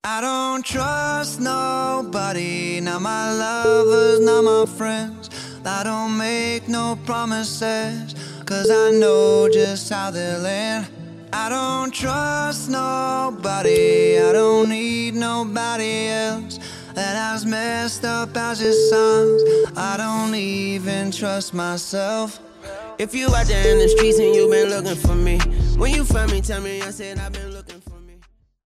I don't trust nobody, not my lovers, not my friends. I don't make no promises, cause I know just how they'll end. I don't trust nobody, I don't need nobody else that as messed up as it sounds. I don't even trust myself. If you out there in the streets and you been looking for me, when you find me, tell me I said I've been